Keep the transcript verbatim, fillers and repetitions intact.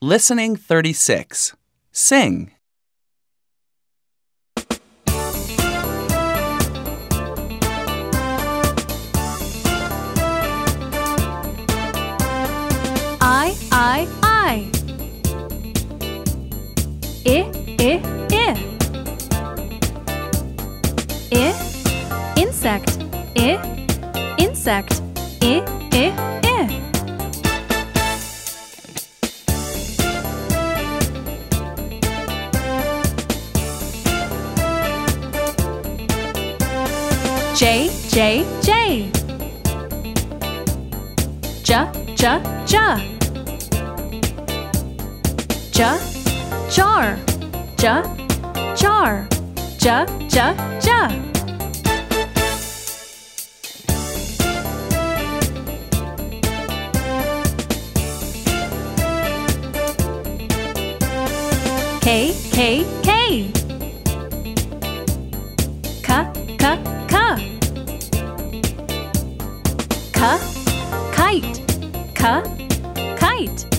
Listening thirty-six. Sing. I, I, I. I, I, I. I, insect. I, insect. I, I, I. J, J, J. J, J, J. J, jar. J, jar. J, J, J. K, K, K. K, K, K. K, kite. K, kite.